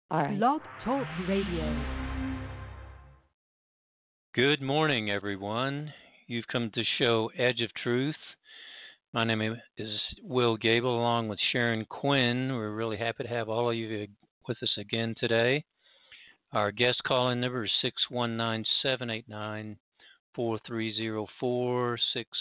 All right. Blog Talk Radio. Good morning, everyone. You've come to show Edge of Truth. My name is Will Gable, along with Sharon Quinn. We're really happy to have all of you with us again today. Our guest call-in number is 619-789-4304,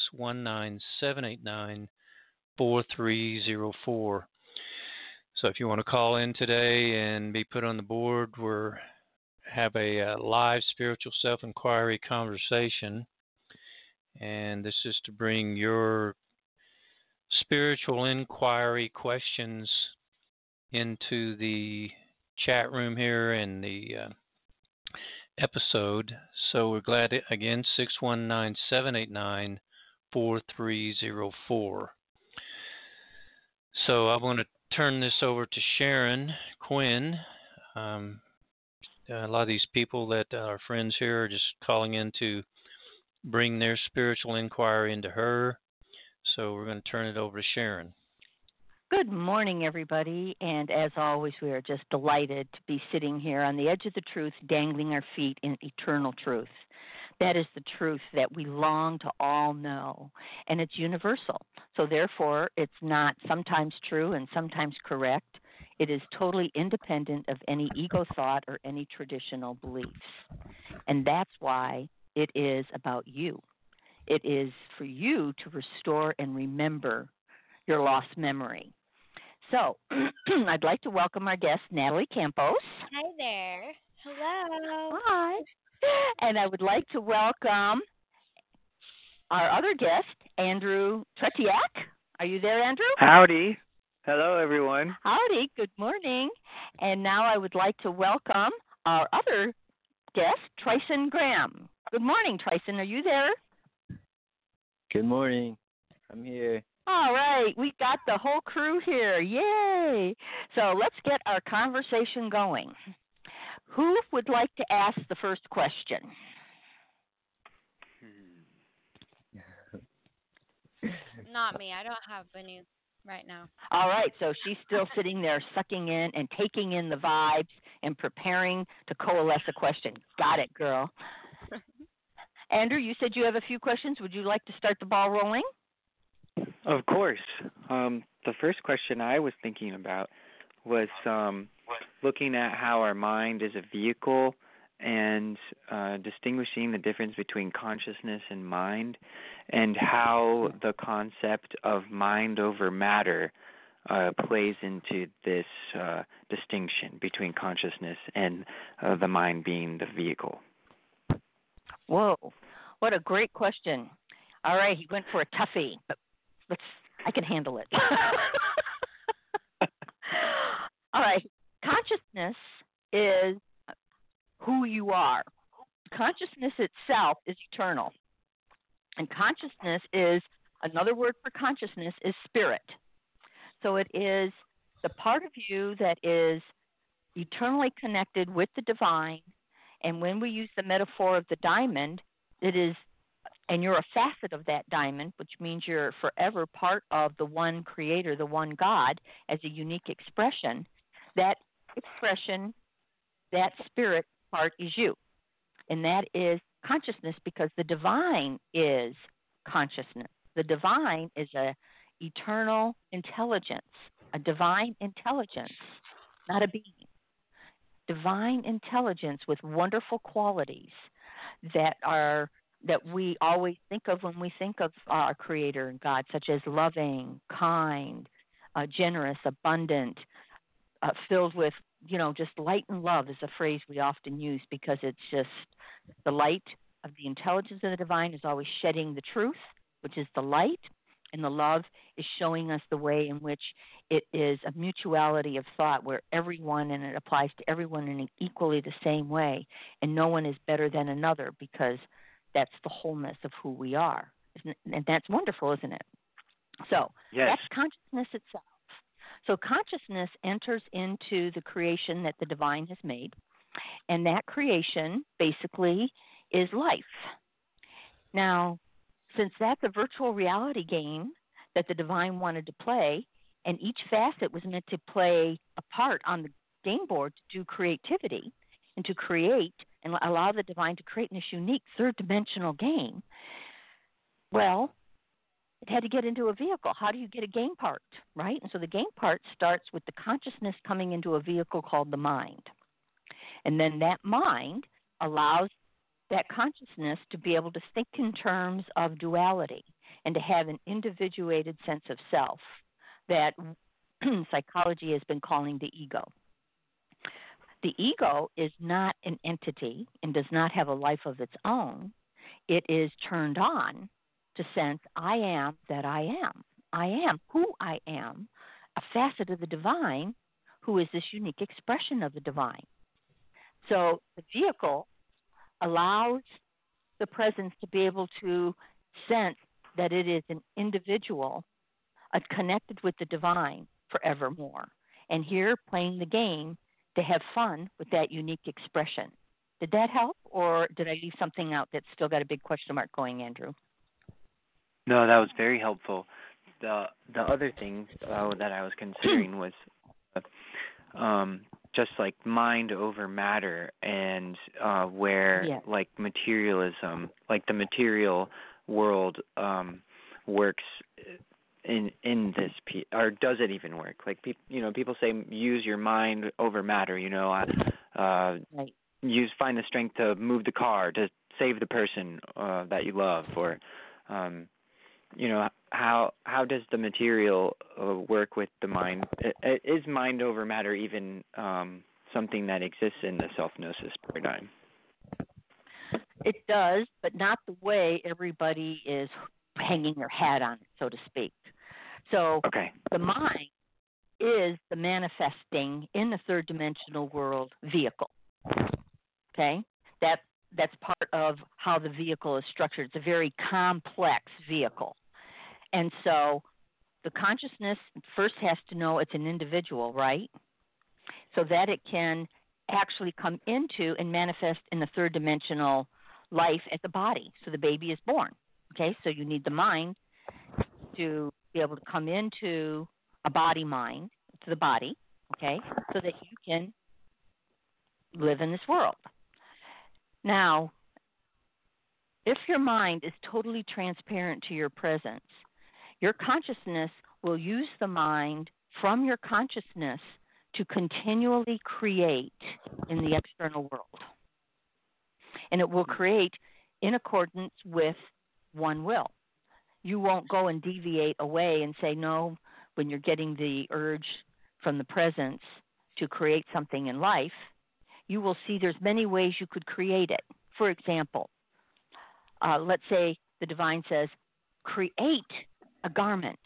619-789-4304. So if you want to call in today and be put on the board, we're have a live spiritual self-inquiry conversation, and this is to bring your spiritual inquiry questions into the chat room here in the episode. So we're glad to, again, 619-789-4304. So I want to turn this over to Sharon Quinn. A lot of these people that are friends here are just calling in to bring their spiritual inquiry into her. So we're going to turn it over to Sharon. Good morning, everybody. And as always, we are just delighted to be sitting here on the edge of the truth, dangling our feet in eternal truth. That is the truth that we long to all know, and it's universal. So therefore, it's not sometimes true and sometimes correct. It is totally independent of any ego thought or any traditional beliefs. And that's why it is about you. It is for you to restore and remember your lost memory. So I'd like to welcome our guest, Natalie Campos. Hi there. Hello. Hi. And I would like to welcome our other guest, Andrew Tretiak. Are you there, Andrew? Howdy. Hello, everyone. Howdy. Good morning. And now I would like to welcome our other guest, Tryson Graham. Good morning, Tryson. Are you there? Good morning. I'm here. All right. We got the whole crew here. Yay. So let's get our conversation going. Who would like to ask the first question? Not me. I don't have any right now. All right, so she's still sitting there sucking in and taking in the vibes and preparing to coalesce a question. Got it, girl. Andrew, you said you have a few questions. Would you like to start the ball rolling? Of course. The first question I was thinking about was looking at how our mind is a vehicle and distinguishing the difference between consciousness and mind, and how the concept of mind over matter plays into this distinction between consciousness and the mind being the vehicle. Whoa, what a great question. All right, he went for a toughie, but I can handle it. All right, consciousness is who you are. Consciousness itself is eternal. And consciousness is, another word for consciousness is spirit. So it is the part of you that is eternally connected with the divine. And when we use the metaphor of the diamond, it is, and you're a facet of that diamond, which means you're forever part of the one creator, the one God, as a unique expression. That expression, that spirit part is you. And that is consciousness, because the divine is consciousness. The divine is a eternal intelligence, a divine intelligence, not a being. Divine intelligence with wonderful qualities that we always think of when we think of our Creator and God, such as loving, kind, generous, abundant, filled with, just light and love is a phrase we often use, because it's just the light of the intelligence of the divine is always shedding the truth, which is the light, and the love is showing us the way in which it is a mutuality of thought where everyone, and it applies to everyone in equally the same way, and no one is better than another, because that's the wholeness of who we are. And that's wonderful, isn't it? So yes. That's consciousness itself. So consciousness enters into the creation that the divine has made, and that creation basically is life. Now, since that's a virtual reality game that the divine wanted to play, and each facet was meant to play a part on game board to do creativity and to create and allow the divine to create in this unique third-dimensional game, well, it had to get into a vehicle. How do you get a game part, right? And so the game part starts with the consciousness coming into a vehicle called the mind. And then that mind allows that consciousness to be able to think in terms of duality and to have an individuated sense of self that psychology has been calling the ego. The ego is not an entity and does not have a life of its own. It is turned on to sense, I am that I am. I am who I am, a facet of the divine who is this unique expression of the divine. So the vehicle allows the presence to be able to sense that it is an individual connected with the divine forevermore. And here, playing the game to have fun with that unique expression. Did that help, or did I leave something out that's still got a big question mark going, Andrew? No, that was very helpful. The other thing that I was considering was just like mind over matter, and where like materialism, like the material world works in this or does it even work? Like people say use your mind over matter. Right. Find the strength to move the car to save the person that you love, or how does the material work with the mind? Is mind over matter even something that exists in the self-gnosis paradigm? It does, but not the way everybody is hanging their hat on it, so to speak. So The mind is the manifesting in the third dimensional world vehicle. Okay? That's part of how the vehicle is structured. It's a very complex vehicle. And so the consciousness first has to know it's an individual, right? So that it can actually come into and manifest in the third dimensional life at the body. So the baby is born. Okay? So you need the mind to be able to come into a body mind, to the body, okay, so that you can live in this world. Now, if your mind is totally transparent to your presence, your consciousness will use the mind from your consciousness to continually create in the external world. And it will create in accordance with one will. You won't go and deviate away and say, no, when you're getting the urge from the presence to create something in life, you will see there's many ways you could create it. For example, let's say the divine says, create a garment.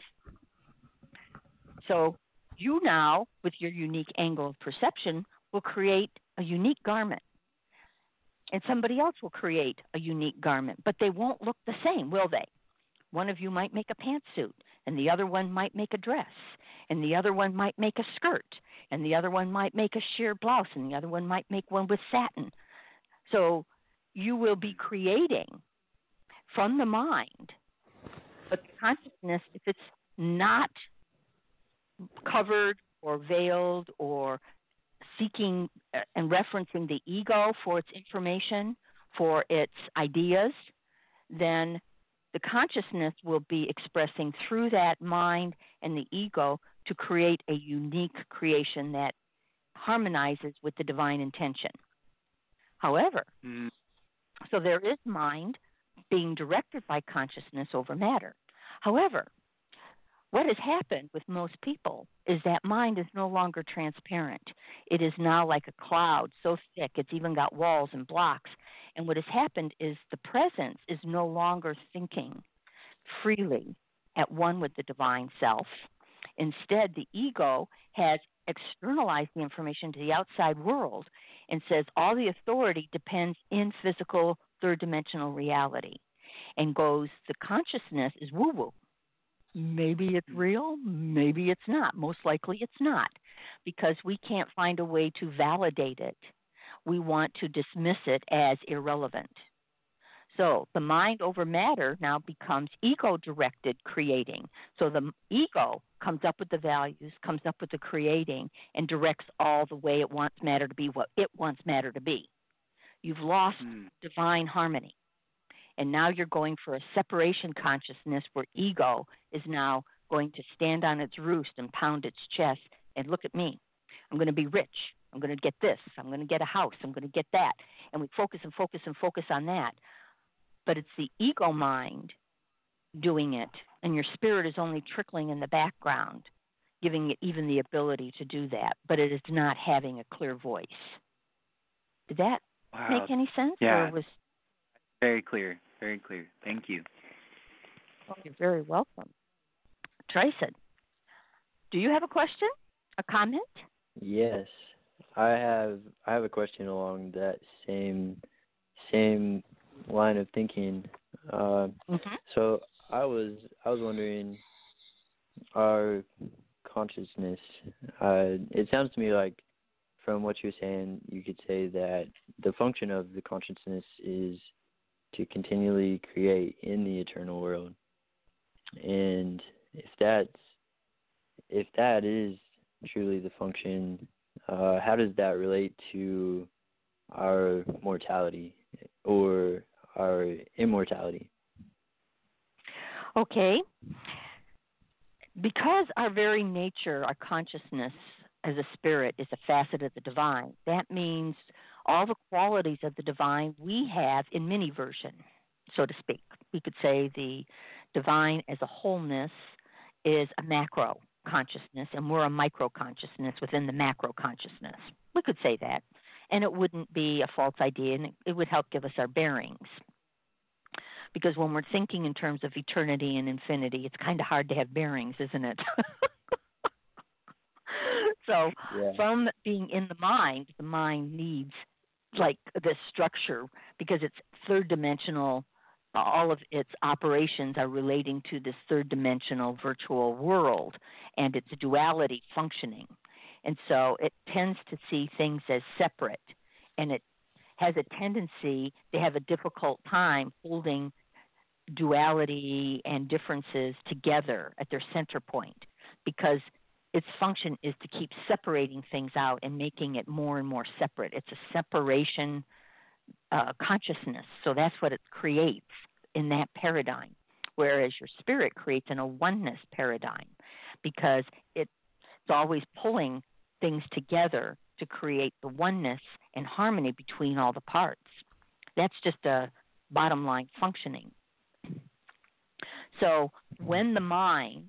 So you now, with your unique angle of perception, will create a unique garment. And somebody else will create a unique garment, but they won't look the same, will they? One of you might make a pantsuit, and the other one might make a dress, and the other one might make a skirt, and the other one might make a sheer blouse, and the other one might make one with satin. So you will be creating from the mind, but the consciousness, if it's not covered or veiled or seeking and referencing the ego for its information, for its ideas, then the consciousness will be expressing through that mind and the ego to create a unique creation that harmonizes with the divine intention. However, so there is mind being directed by consciousness over matter. However, what has happened with most people is that mind is no longer transparent. It is now like a cloud, so thick, it's even got walls and blocks. And what has happened is the presence is no longer thinking freely at one with the divine self. Instead, the ego has externalized the information to the outside world and says all the authority depends in physical third-dimensional reality, and goes, the consciousness is woo-woo. Maybe it's real, maybe it's not. Most likely it's not, because we can't find a way to validate it. We want to dismiss it as irrelevant. So the mind over matter now becomes ego-directed creating. So the ego comes up with the values, comes up with the creating, and directs all the way it wants matter to be what it wants matter to be. You've lost divine harmony. And now you're going for a separation consciousness where ego is now going to stand on its roost and pound its chest and look at me. I'm going to be rich. I'm going to get this. I'm going to get a house. I'm going to get that. And we focus and focus and focus on that. But it's the ego mind doing it, and your spirit is only trickling in the background, giving it even the ability to do that. But it is not having a clear voice. Did that make any sense? Yeah. Or was... Very clear. Very clear. Thank you. Well, you're very welcome. Tracy, do you have a question? A comment? Yes. I have a question along that same line of thinking. So I was wondering, our consciousness. It sounds to me like, from what you're saying, you could say that the function of the consciousness is to continually create in the eternal world. And if that is truly the function, how does that relate to our mortality or our immortality? Okay. Because our very nature, our consciousness as a spirit is a facet of the divine, that means all the qualities of the divine we have in mini version, so to speak. We could say the divine as a wholeness is a macro consciousness, and we're a micro consciousness within the macro consciousness. We could say that, and it wouldn't be a false idea, and it would help give us our bearings. Because when we're thinking in terms of eternity and infinity, it's kind of hard to have bearings, isn't it? So from being in the mind needs like this structure because it's third dimensional. All of its operations are relating to this third dimensional virtual world and its duality functioning. And so it tends to see things as separate, and it has a tendency to have a difficult time holding duality and differences together at their center point, because its function is to keep separating things out and making it more and more separate. It's a separation consciousness, so that's what it creates in that paradigm, whereas your spirit creates in a oneness paradigm because it's always pulling things together to create the oneness and harmony between all the parts. That's just a bottom line functioning. So when the mind,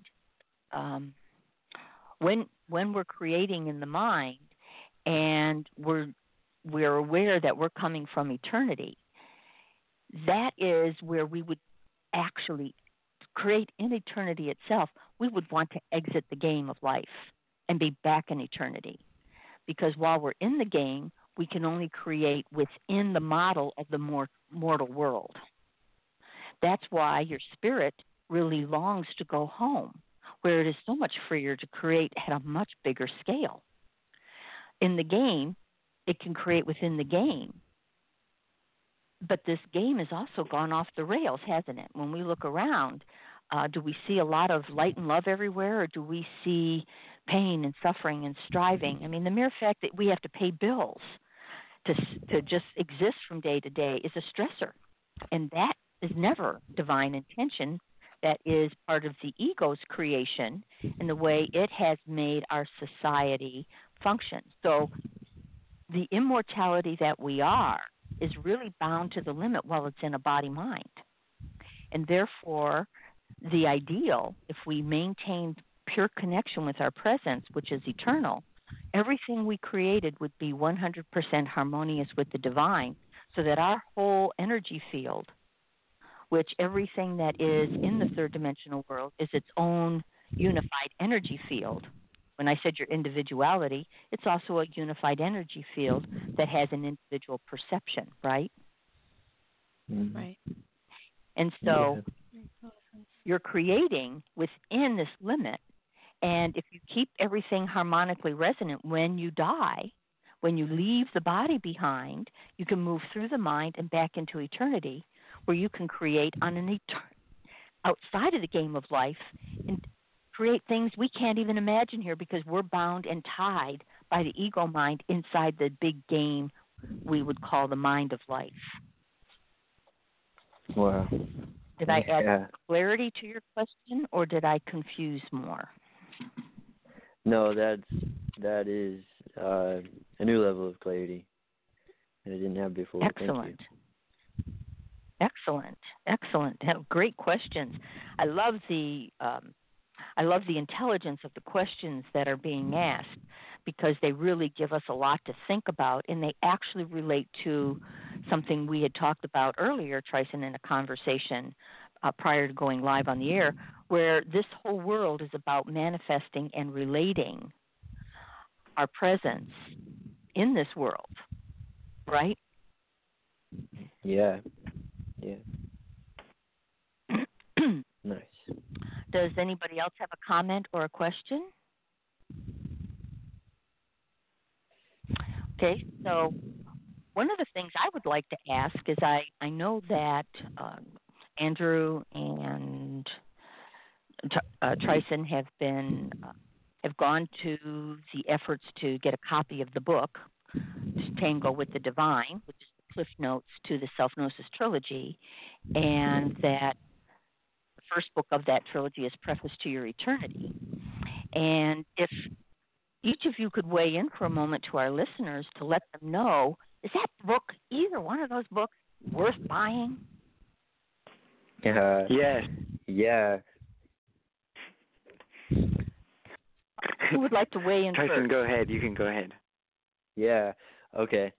when we're creating in the mind and we're aware that we're coming from eternity, that is where we would actually create in eternity itself. We would want to exit the game of life and be back in eternity. Because while we're in the game, we can only create within the model of the mortal world. That's why your spirit really longs to go home, where it is so much freer to create at a much bigger scale. In the game, it can create within the game. But this game has also gone off the rails, hasn't it? When we look around, do we see a lot of light and love everywhere, or do we see pain and suffering and striving? I mean, the mere fact that we have to pay bills to just exist from day to day is a stressor. And that is never divine intention. That is part of the ego's creation and the way it has made our society function. So the immortality that we are is really bound to the limit while it's in a body-mind. And therefore, the ideal, if we maintain pure connection with our presence, which is eternal, everything we created would be 100% harmonious with the divine, so that our whole energy field, which everything that is in the third dimensional world is its own unified energy field. When I said your individuality, it's also a unified energy field that has an individual perception, right? Mm-hmm. Right. And so you're creating within this limit. And if you keep everything harmonically resonant, when you die, when you leave the body behind, you can move through the mind and back into eternity, where you can create on outside of the game of life and create things we can't even imagine here because we're bound and tied by the ego mind inside the big game we would call the mind of life. Wow. Did I add clarity to your question, or did I confuse more? No, that is a new level of clarity that I didn't have before. Excellent. Thank you. Excellent. Great questions. I love the intelligence of the questions that are being asked because they really give us a lot to think about, and they actually relate to something we had talked about earlier, Trison, in a conversation prior to going live on the air, where this whole world is about manifesting and relating our presence in this world, right? Yeah. Nice. Does anybody else have a comment or a question? Okay, so one of the things I would like to ask is I know that Andrew and Trison have gone to the efforts to get a copy of the book, Tango with the Divine, which is the Cliff Notes to the Self-Gnosis Trilogy, and that the first book of that trilogy is Preface to Your Eternity. And if each of you could weigh in for a moment to our listeners to let them know, is that book, either one of those books, worth buying? Yes. Yeah. Who would like to weigh in Tyson, first? go ahead. You can go ahead. Yeah. Okay.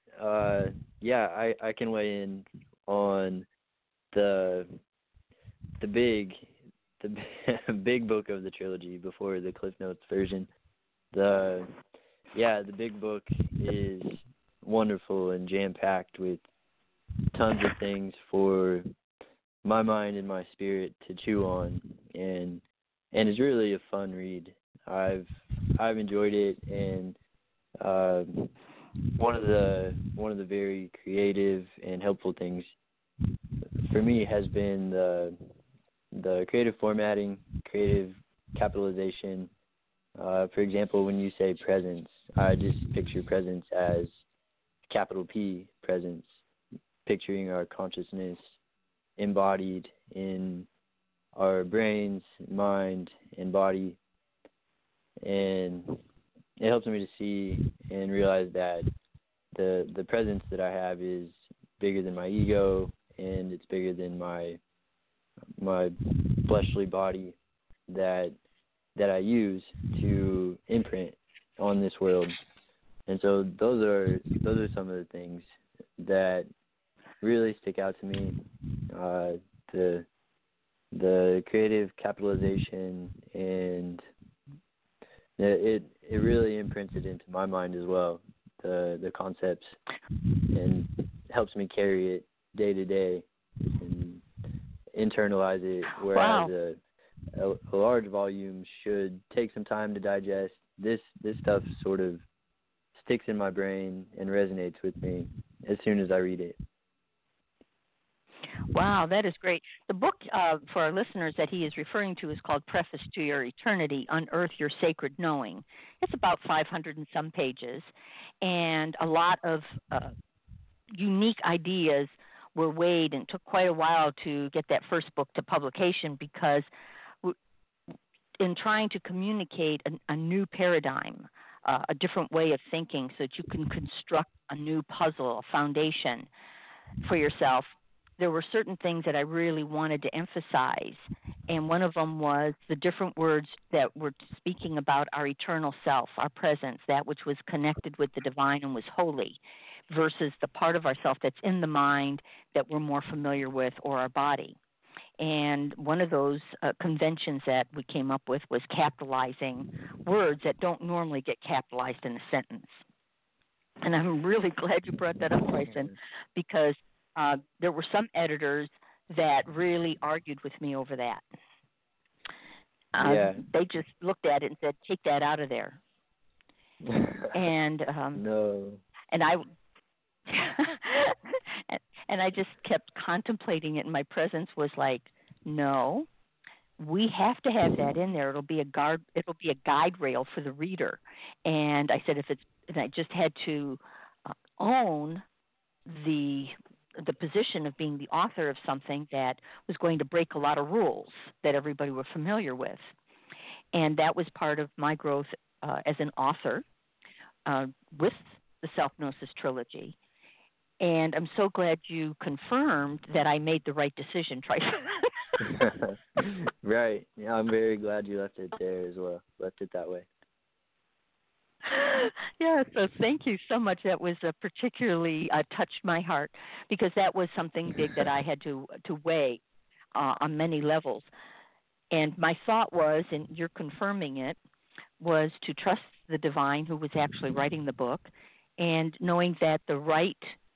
I can weigh in on the big book of the trilogy before the Cliff Notes version. The big book is wonderful and jam-packed with tons of things for my mind and my spirit to chew on, and it's really a fun read. I've enjoyed it, and one of the very creative and helpful things for me has been the creative formatting, creative capitalization. For example, when you say presence, I just picture presence as capital P, presence, picturing our consciousness embodied in our brains, mind, and body. And it helps me to see and realize that the presence that I have is bigger than my ego, and it's bigger than my fleshly body that I use to imprint on this world. And so those are some of the things that really stick out to me. The creative capitalization, and it really imprints it into my mind as well, the concepts, and helps me carry it day to day and internalize it, whereas a large volume should take some time to digest. This stuff sort of sticks in my brain and resonates with me as soon as I read it. Wow, that is great. The book, for our listeners, that he is referring to is called Preface to Your Eternity, Unearth Your Sacred Knowing. It's about 500 and some pages, and a lot of unique ideas were weighed, and took quite a while to get that first book to publication, because in trying to communicate a new paradigm, a different way of thinking, so that you can construct a new puzzle, a foundation for yourself, there were certain things that I really wanted to emphasize, and one of them was the different words that were speaking about our eternal self, our presence, that which was connected with the divine and was holy, versus the part of ourself that's in the mind that we're more familiar with, or our body. And one of those conventions that we came up with was capitalizing words that don't normally get capitalized in a sentence. And I'm really glad you brought that up, Tyson, because there were some editors that really argued with me over that. They just looked at it and said, "Take that out of there." And no. And I And I just kept contemplating it, and my presence was like, no, we have to have that in there. It'll be a guide rail for the reader. And I said, and I just had to own the position of being the author of something that was going to break a lot of rules that everybody were familiar with. And that was part of my growth as an author with the Self-Gnosis trilogy. And I'm so glad you confirmed that I made the right decision, Tryson. Right. Yeah, I'm very glad you left it there as well. Left it that way. Yeah, so thank you so much. That was particularly touched my heart, because that was something big that I had to weigh on many levels. And my thought was, and you're confirming it, was to trust the divine who was actually writing the book, and knowing that the right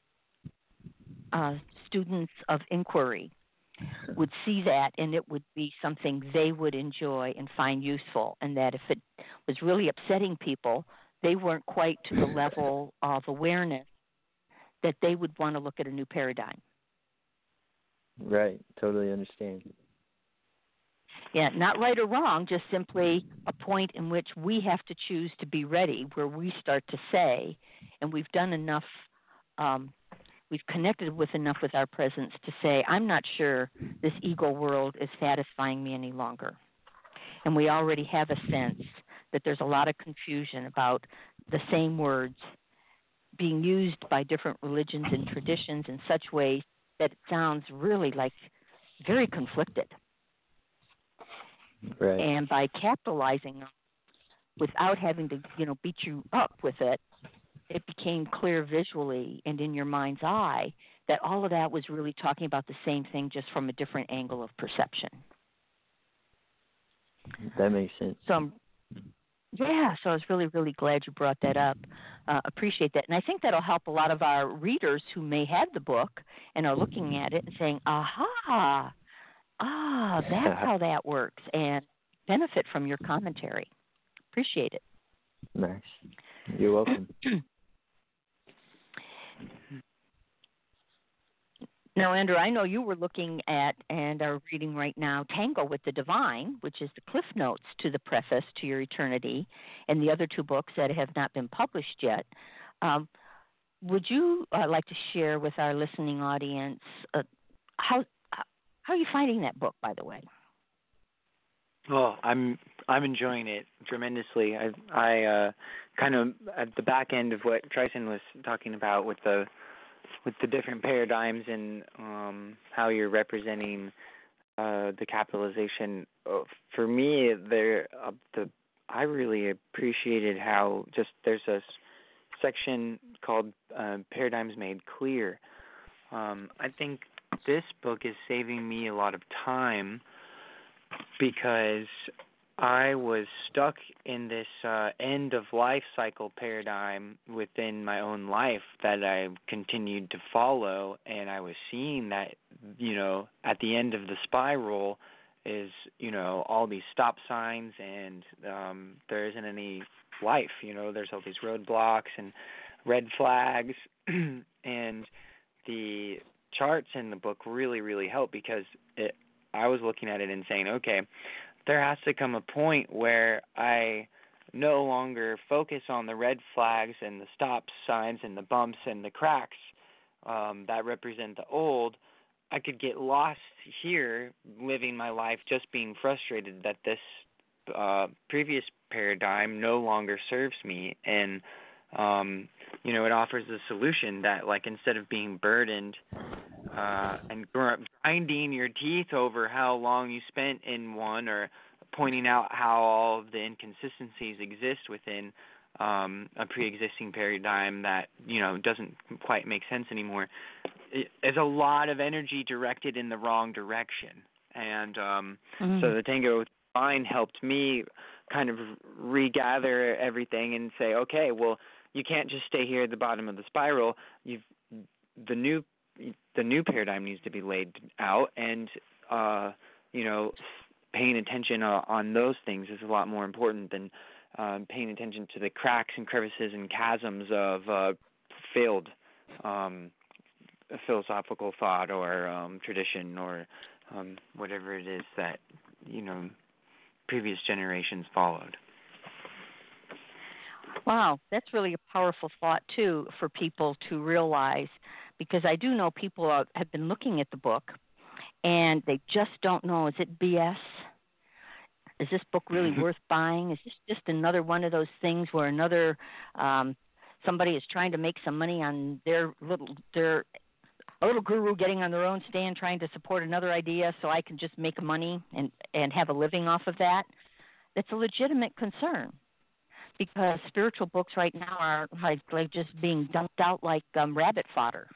students of inquiry would see that, and it would be something they would enjoy and find useful, and that if it was really upsetting people, they weren't quite to the level of awareness that they would want to look at a new paradigm. Right. Totally understand. Yeah, not right or wrong, just simply a point in which we have to choose to be ready, where we start to say, and we've done enough, we've connected with enough with our presence to say, I'm not sure this ego world is satisfying me any longer. And we already have a sense that there's a lot of confusion about the same words being used by different religions and traditions in such ways that it sounds really like very conflicted. Right. And by capitalizing them without having to, beat you up with it, it became clear visually and in your mind's eye that all of that was really talking about the same thing, just from a different angle of perception. That makes sense. So I was really, really glad you brought that up. Appreciate that. And I think that'll help a lot of our readers who may have the book and are looking at it and saying, aha, that's how that works, and benefit from your commentary. Appreciate it. Nice. You're welcome. Now, Andrew, I know you were looking at and are reading right now Tango with the Divine, which is the cliff notes to the preface to Your Eternity, and the other two books that have not been published yet. Would you like to share with our listening audience how are you finding that book, by the way? Well, I'm enjoying it tremendously. I kind of at the back end of what Tryson was talking about with the different paradigms and how you're representing the capitalization. For me, I really appreciated how just there's a section called Paradigms Made Clear. I think this book is saving me a lot of time, because I was stuck in this end of life cycle paradigm within my own life that I continued to follow, and I was seeing that, at the end of the spiral is, all these stop signs, and there isn't any life, there's all these roadblocks and red flags, and the charts in the book really, really help, because I was looking at it and saying, okay, there has to come a point where I no longer focus on the red flags and the stop signs and the bumps and the cracks that represent the old. I could get lost here living my life just being frustrated that this previous paradigm no longer serves me. And, it offers a solution that, like, instead of being burdened and grinding your teeth over how long you spent in one, or pointing out how all of the inconsistencies exist within a pre-existing paradigm that, doesn't quite make sense anymore, there's a lot of energy directed in the wrong direction. And so the Tango with the Divine helped me kind of regather everything and say, okay, well, you can't just stay here at the bottom of the spiral. The new paradigm needs to be laid out, and paying attention on those things is a lot more important than paying attention to the cracks and crevices and chasms of failed a philosophical thought or tradition or whatever it is that previous generations followed. Wow, that's really a powerful thought too for people to realize, because I do know people have been looking at the book and they just don't know, is it BS? Is this book really worth buying? Is this just another one of those things where another somebody is trying to make some money on a little guru getting on their own stand trying to support another idea so I can just make money and have a living off of that? That's a legitimate concern, because spiritual books right now are like just being dumped out like rabbit fodder.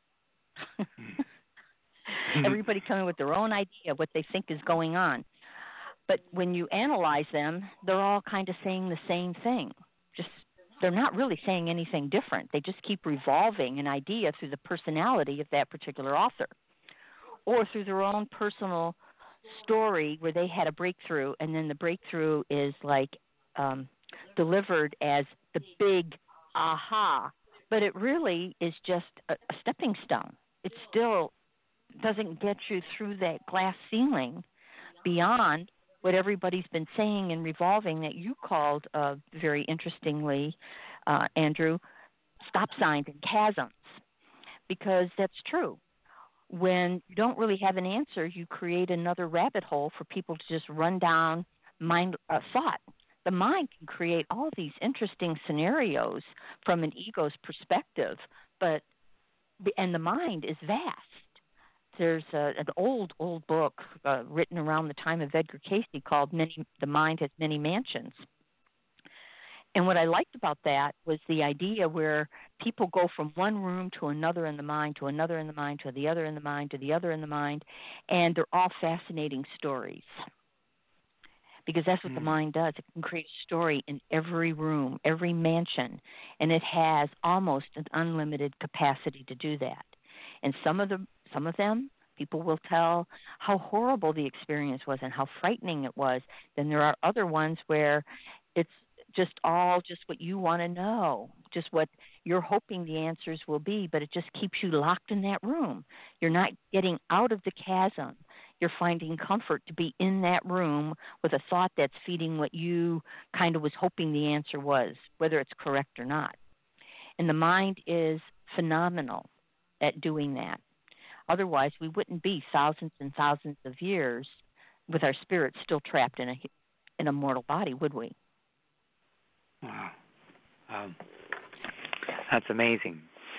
Everybody coming with their own idea of what they think is going on. But when you analyze them, they're all kind of saying the same thing. Just they're not really saying anything different. They just keep revolving an idea through the personality of that particular author, or through their own personal story where they had a breakthrough, and then the breakthrough is like delivered as the big aha. But it really is just a stepping stone. It still doesn't get you through that glass ceiling beyond what everybody's been saying and revolving that you called very interestingly, Andrew, stop signs and chasms, because that's true. When you don't really have an answer, you create another rabbit hole for people to just run down thought. The mind can create all these interesting scenarios from an ego's perspective, and the mind is vast. There's an old book written around the time of Edgar Cayce called The Mind Has Many Mansions. And what I liked about that was the idea where people go from one room to another in the mind, to another in the mind, to the other in the mind, to the other in the mind, and they're all fascinating stories. Because that's what the mind does. It can create a story in every room, every mansion, and it has almost an unlimited capacity to do that. And some of them, people will tell how horrible the experience was and how frightening it was. Then there are other ones where it's just what you want to know, just what you're hoping the answers will be, but it just keeps you locked in that room. You're not getting out of the chasm. You're finding comfort to be in that room with a thought that's feeding what you kind of was hoping the answer was, whether it's correct or not. And the mind is phenomenal at doing that. Otherwise, we wouldn't be thousands and thousands of years with our spirits still trapped in a mortal body, would we? Wow. That's amazing.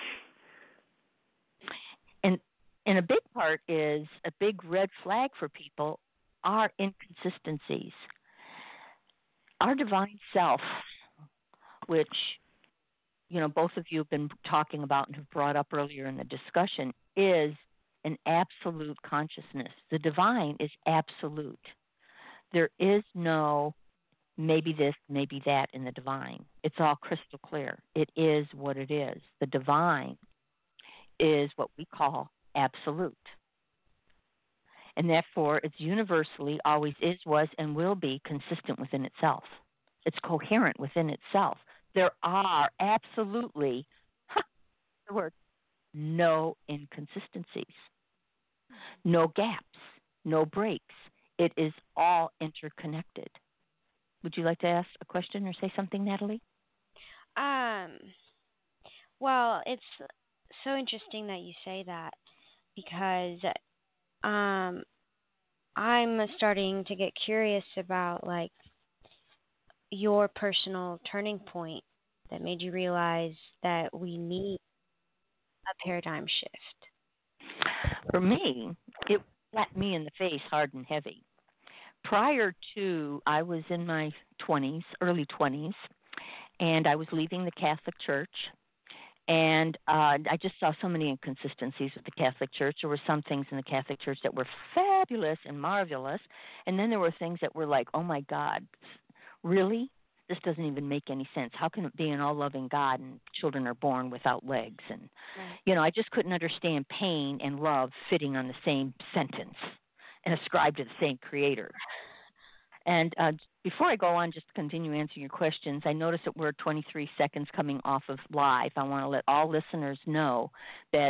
And a big part is a big red flag for people are inconsistencies. Our divine self, which both of you have been talking about and have brought up earlier in the discussion, is an absolute consciousness. The divine is absolute. There is no maybe this, maybe that in the divine. It's all crystal clear. It is what it is. The divine is what we call absolute. And therefore, it's universally, always is, was, and will be consistent within itself. It's coherent within itself. There are absolutely, the word, no inconsistencies, no gaps, no breaks. It is all interconnected. Would you like to ask a question or say something, Natalie? Well, it's so interesting that you say that, because I'm starting to get curious about like your personal turning point that made you realize that we need a paradigm shift. For me, it slapped me in the face hard and heavy. Prior to, I was in my 20s, early 20s, and I was leaving the Catholic Church. And I just saw so many inconsistencies with the Catholic Church. There were some things in the Catholic Church that were fabulous and marvelous. And then there were things that were like, oh, my God, really? This doesn't even make any sense. How can it be an all-loving God and children are born without legs? And, I just couldn't understand pain and love fitting on the same sentence and ascribed to the same creator. And before I go on, just to continue answering your questions, I notice that we're 23 seconds coming off of live. I want to let all listeners know that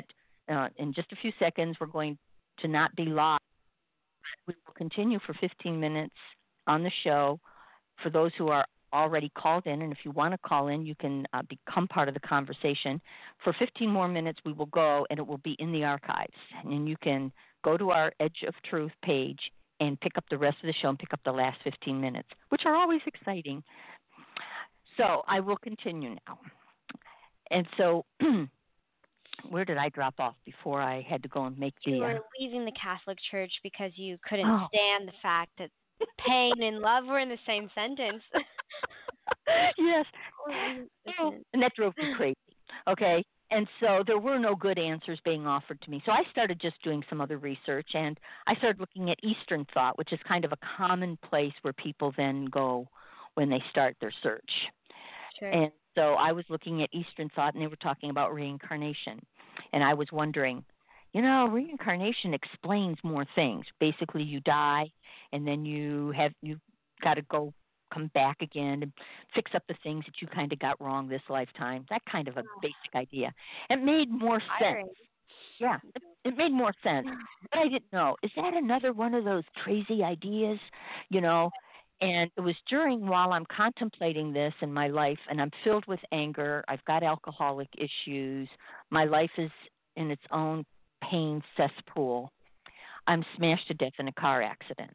in just a few seconds. We're going to not be live. We will continue for 15 minutes on the show for those who are already called in. And if you want to call in, you can become part of the conversation. For 15 more minutes, we will go, and it will be in the archives. And you can go to our Edge of Truth page and pick up the rest of the show and pick up the last 15 minutes, which are always exciting. So I will continue now. And so where did I drop off before I had to go and make You were leaving the Catholic Church because you couldn't stand the fact that pain and love were in the same sentence. Yes. And that drove me crazy. Okay. And so there were no good answers being offered to me. So I started just doing some other research, and I started looking at Eastern thought, which is kind of a common place where people then go when they start their search. Sure. And so I was looking at Eastern thought, and they were talking about reincarnation. And I was wondering, reincarnation explains more things. Basically, you die, and then you got to come back again and fix up the things that you kind of got wrong this lifetime. That kind of a basic idea. It made more sense. Yeah, it made more sense. But I didn't know. Is that another one of those crazy ideas? And it was while I'm contemplating this in my life, and I'm filled with anger. I've got alcoholic issues. My life is in its own pain cesspool. I'm smashed to death in a car accident.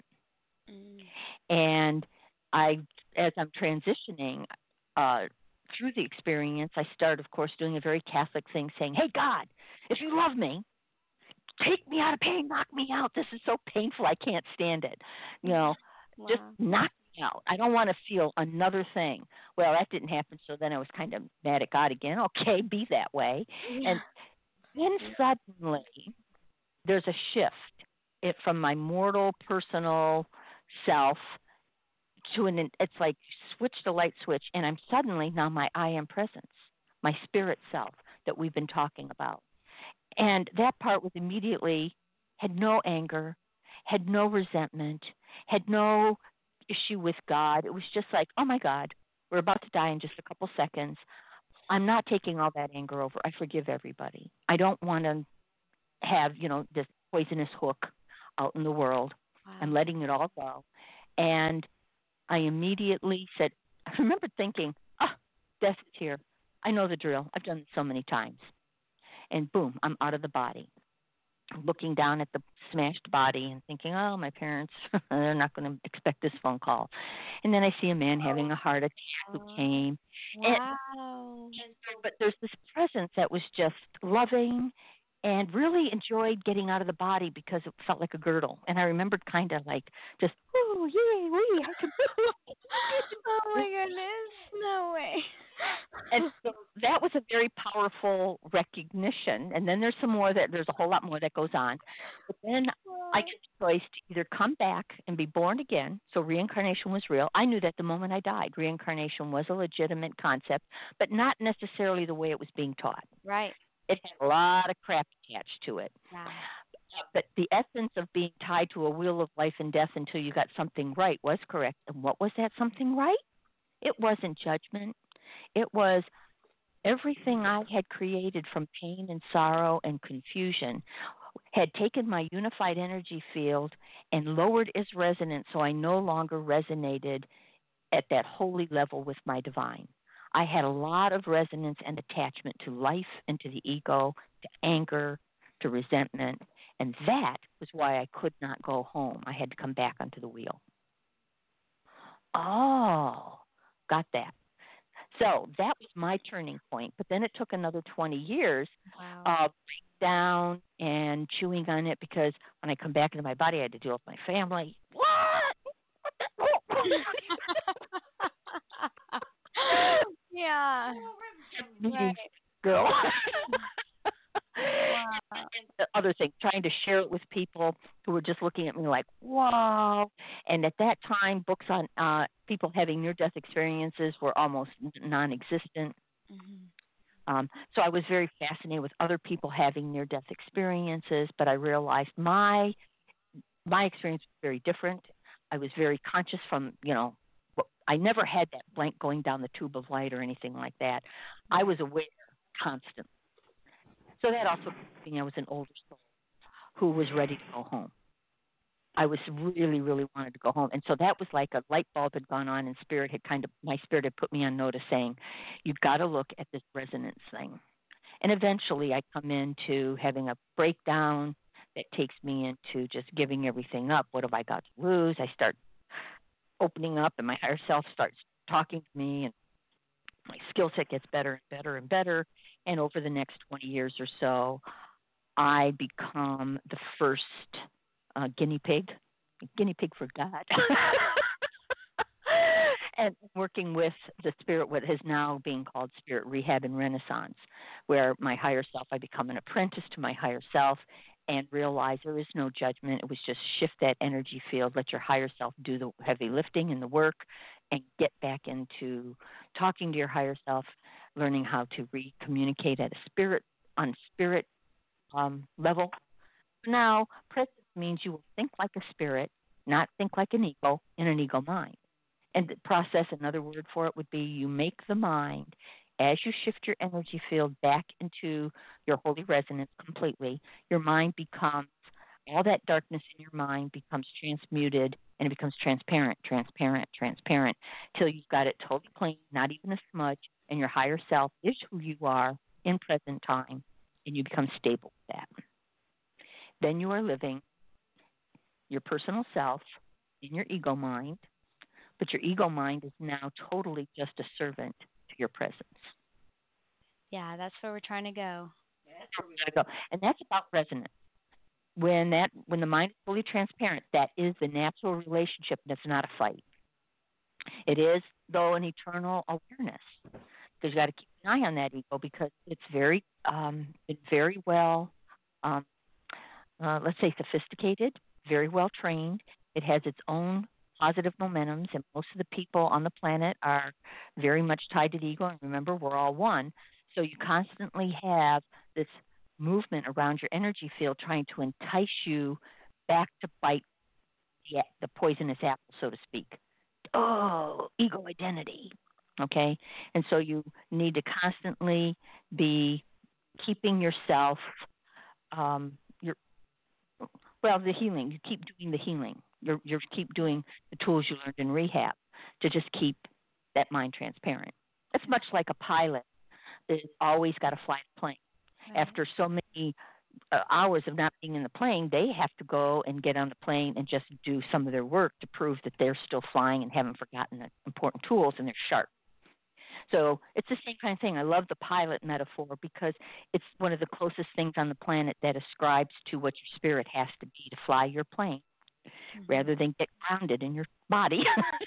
And as I'm transitioning through the experience, I start, of course, doing a very Catholic thing, saying, "Hey, God, if you love me, take me out of pain, knock me out. This is so painful, I can't stand it. Wow. Just knock me out. I don't want to feel another thing." Well, that didn't happen, so then I was kind of mad at God again. Okay, be that way. Yeah. And then suddenly there's a shift from my mortal personal self to it's like switch the light switch, and I'm suddenly now my I am presence, my spirit self that we've been talking about. And that part was immediately had no anger, had no resentment, had no issue with God. It was just like, oh my God, we're about to die in just a couple seconds. I'm not taking all that anger over. I forgive everybody. I don't want to have, this poisonous hook out in the world. Wow. I'm letting it all go. And I immediately said, I remember thinking, death is here. I know the drill. I've done it so many times. And boom, I'm out of the body. Looking down at the smashed body and thinking, oh, my parents, they're not going to expect this phone call. And then I see a man having a heart attack who came. Wow. But there's this presence that was just loving and really enjoyed getting out of the body because it felt like a girdle. And I remembered kind of like just, ooh, yay, wee, I can Oh my goodness, no way. And so that was a very powerful recognition. And then there's a whole lot more that goes on. But then I get the choice to either come back and be born again. So reincarnation was real. I knew that the moment I died, reincarnation was a legitimate concept, but not necessarily the way it was being taught. Right. It had a lot of crap attached to it. Yeah. But the essence of being tied to a wheel of life and death until you got something right was correct. And what was that something right? It wasn't judgment. It was everything I had created from pain and sorrow and confusion had taken my unified energy field and lowered its resonance so I no longer resonated at that holy level with my divine. I had a lot of resonance and attachment to life and to the ego, to anger, to resentment, and that was why I could not go home. I had to come back onto the wheel. Oh, got that. So that was my turning point. But then it took another 20 years of down and chewing on it because when I come back into my body, I had to deal with my family. What? Yeah. Right. Girl. Wow. And the other thing, trying to share it with people who were just looking at me like, wow. And at that time, books on people having near-death experiences were almost non-existent. Mm-hmm. So I was very fascinated with other people having near-death experiences, but I realized my experience was very different. I was very conscious from, I never had that blank going down the tube of light or anything like that. I was aware constantly. So that also means I was an older soul who was ready to go home. I was really, really wanted to go home. And so that was like a light bulb had gone on, and my spirit had put me on notice saying, you've got to look at this resonance thing. And eventually I come into having a breakdown that takes me into just giving everything up. What have I got to lose? I start opening up, and my higher self starts talking to me, and my skill set gets better and better and better. And over the next 20 years or so, I become the first guinea pig for God. And working with the spirit, what is now being called Spirit Rehab and Renaissance, where my higher self, I become an apprentice to my higher self and realize there is no judgment. It was just shift that energy field, let your higher self do the heavy lifting and the work, and get back into talking to your higher self, learning how to communicate at a spirit level. Now, presence means you will think like a spirit, not think like an ego in an ego mind. And the process, another word for it would be you make the mind, as you shift your energy field back into your holy resonance completely, your mind becomes, all that darkness in your mind becomes transmuted, and it becomes transparent, till you've got it totally clean, not even a smudge, and your higher self is who you are in present time, and you become stable with that. Then you are living your personal self in your ego mind, but your ego mind is now totally just a servant to your presence. Yeah, that's where we're trying to go. That's where we got to go. And that's about resonance. When the mind is fully transparent, that is the natural relationship, and it's not a fight. It is, though, an eternal awareness. Because you got to keep an eye on that ego, because it's very well, let's say, sophisticated, very well trained. It has its own positive momentums, and most of the people on the planet are very much tied to the ego. And remember, we're all one. So you constantly have this movement around your energy field trying to entice you back to bite the poisonous apple, so to speak. Oh, ego identity. Okay? And so you need to constantly be keeping yourself, the healing. You keep doing the healing. You keep doing the tools you learned in rehab to just keep that mind transparent. It's much like a pilot that's always got to fly the plane. Right. After so many hours of not being in the plane, they have to go and get on the plane and just do some of their work to prove that they're still flying and haven't forgotten the important tools, and they're sharp. So it's the same kind of thing. I love the pilot metaphor because it's one of the closest things on the planet that ascribes to what your spirit has to be to fly your plane, rather than get grounded in your body.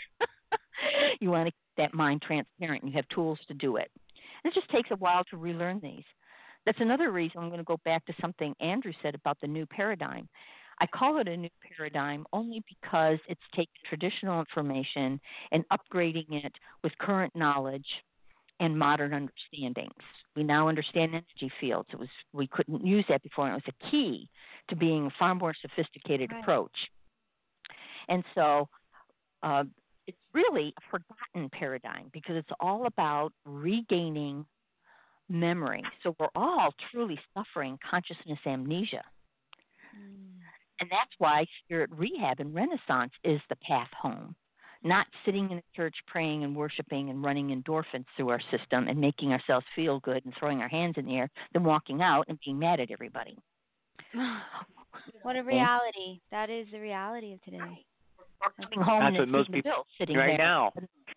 You want to keep that mind transparent, and you have tools to do it. And it just takes a while to relearn these. That's another reason I'm going to go back to something Andrew said about the new paradigm. I call it a new paradigm only because it's taking traditional information and upgrading it with current knowledge and modern understandings. We now understand energy fields. We couldn't use that before, and it was a key to being a far more sophisticated approach. And so it's really a forgotten paradigm because it's all about regaining memory. So we're all truly suffering consciousness amnesia. And that's why Spirit Rehab and Renaissance is the path home, not sitting in a church praying and worshiping and running endorphins through our system and making ourselves feel good and throwing our hands in the air, then walking out and being mad at everybody. What a reality. That is the reality of today. We're coming home That's what most people sitting right there. now.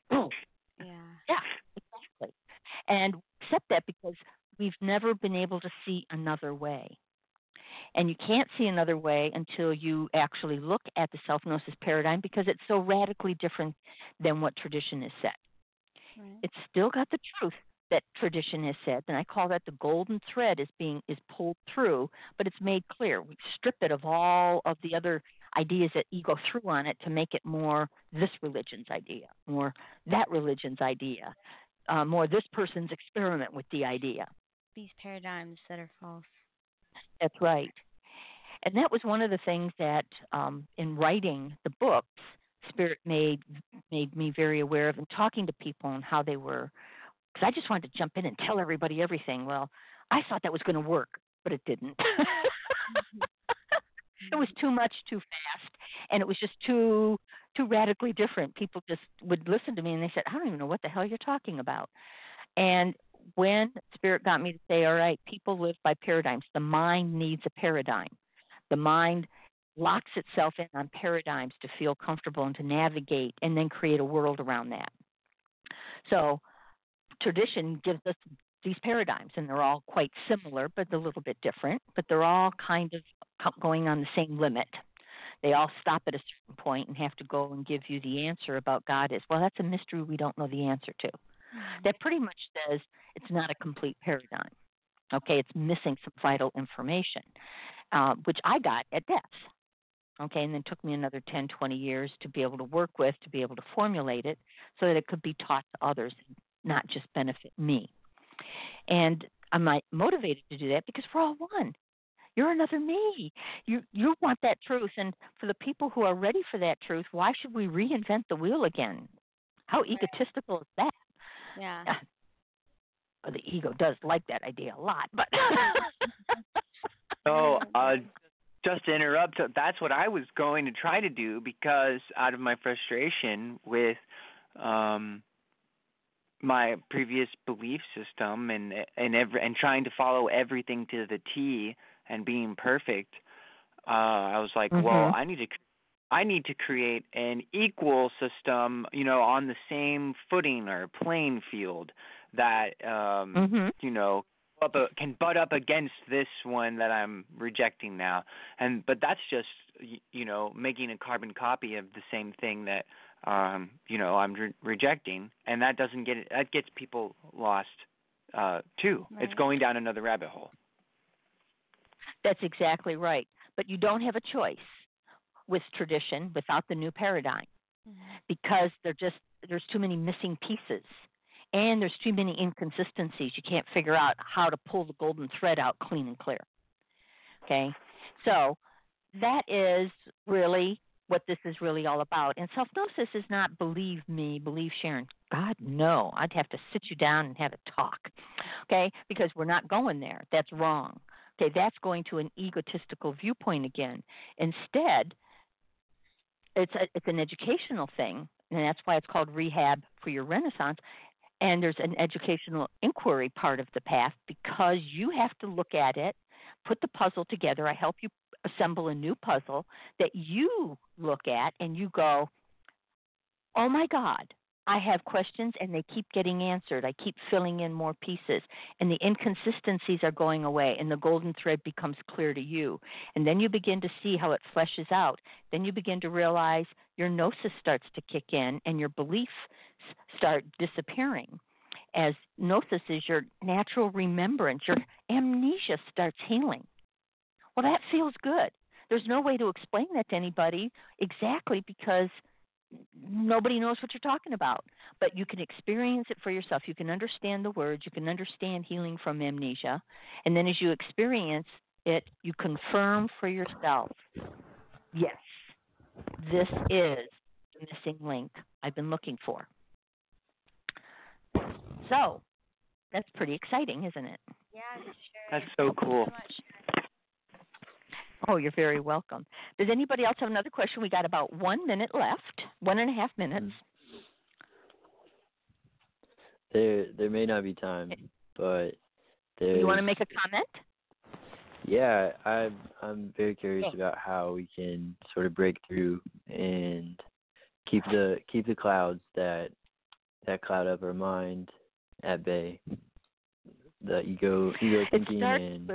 Yeah, exactly. And accept that because we've never been able to see another way. And you can't see another way until you actually look at the self-gnosis paradigm because it's so radically different than what tradition has said. Right. It's still got the truth that tradition has said, and I call that the golden thread is pulled through, but it's made clear. We strip it of all of the other ideas that ego threw on it to make it more this religion's idea, more that religion's idea, more this person's experiment with the idea. These paradigms that are false. That's right. And that was one of the things that in writing the books, Spirit made me very aware of, and talking to people and how they were, because I just wanted to jump in and tell everybody everything. Well, I thought that was going to work. but it didn't. It was too much too fast, and it was just too radically different. People just would listen to me and they said, I don't even know what the hell you're talking about. And when Spirit got me to say, all right, people live by paradigms. The mind needs a paradigm. The mind locks itself in on paradigms to feel comfortable and to navigate and then create a world around that. So tradition gives us these paradigms, and they're all quite similar, but a little bit different, but they're all kind of going on the same limit. They all stop at a certain point and have to go and give you the answer about God is, well, that's a mystery we don't know the answer to. That pretty much says it's not a complete paradigm. Okay, it's missing some vital information, which I got at death. Okay, and then it took me another 10, 20 years to be able to work with, to be able to formulate it so that it could be taught to others, not just benefit me. And I'm motivated to do that because we're all one. You're another me. You want that truth. And for the people who are ready for that truth, why should we reinvent the wheel again? How egotistical is that? Yeah. The ego does like that idea a lot, but So, just to interrupt, that's what I was going to try to do, because out of my frustration with my previous belief system and trying to follow everything to the T and being perfect, I was like, well, I need to create an equal system, on the same footing or playing field that can butt up against this one that I'm rejecting now. But that's just making a carbon copy of the same thing that I'm rejecting, and that gets people lost too. Right. It's going down another rabbit hole. That's exactly right. But you don't have a choice with tradition without the new paradigm, because there's too many missing pieces, and there's too many inconsistencies. You can't figure out how to pull the golden thread out clean and clear. Okay, so that is really what this is really all about. And self-gnosis is not believe me, believe Sharon. God, no. I'd have to sit you down and have a talk, okay, because we're not going there. That's wrong. Okay, that's going to an egotistical viewpoint again. Instead, it's an educational thing, and that's why it's called Rehab for Your Renaissance. And there's an educational inquiry part of the path, because you have to look at it, put the puzzle together. I help you assemble a new puzzle that you look at and you go, oh my God, I have questions and they keep getting answered. I keep filling in more pieces, and the inconsistencies are going away, and the golden thread becomes clear to you. And then you begin to see how it fleshes out. Then you begin to realize your gnosis starts to kick in and your beliefs start disappearing. As gnosis is your natural remembrance, your amnesia starts healing. Well, that feels good. There's no way to explain that to anybody exactly, because nobody knows what you're talking about. But you can experience it for yourself. You can understand the words. You can understand healing from amnesia. And then as you experience it, you confirm for yourself, yes, this is the missing link I've been looking for. So that's pretty exciting, isn't it? Yeah, sure. That's so cool. Thank you so much. Oh, you're very welcome. Does anybody else have another question? We got about 1 minute left, 1.5 minutes. There may not be time, but there. You want to make a comment? Yeah, I'm very curious about how we can sort of break through and keep the clouds that cloud up our mind at bay. The ego thinking and.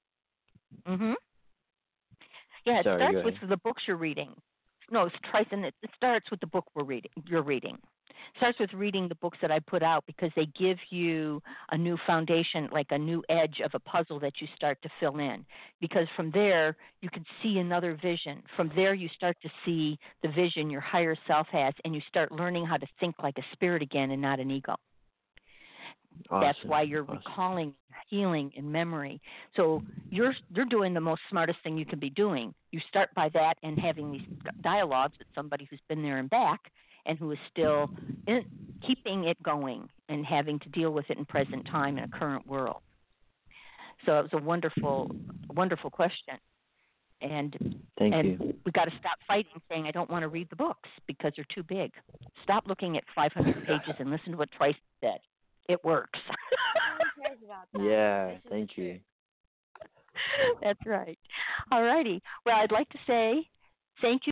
Yeah, it Sorry, starts with the books you're reading. No, it starts with the book you're reading. It starts with reading the books that I put out, because they give you a new foundation, like a new edge of a puzzle that you start to fill in. Because from there, you can see another vision. From there, you start to see the vision your higher self has, and you start learning how to think like a spirit again and not an ego. Awesome. That's why you're recalling, healing, and memory. So you're doing the most smartest thing you can be doing. You start by that and having these dialogues with somebody who's been there and back, and who is still keeping it going and having to deal with it in present time in a current world. So it was a wonderful, wonderful question. And Thank you. we got to stop fighting saying, I don't want to read the books because they're too big. Stop looking at 500 pages and listen to what Trice said. It works. Who cares about that? Yeah, This is thank the you. truth. That's right. All righty. Well, I'd like to say thank you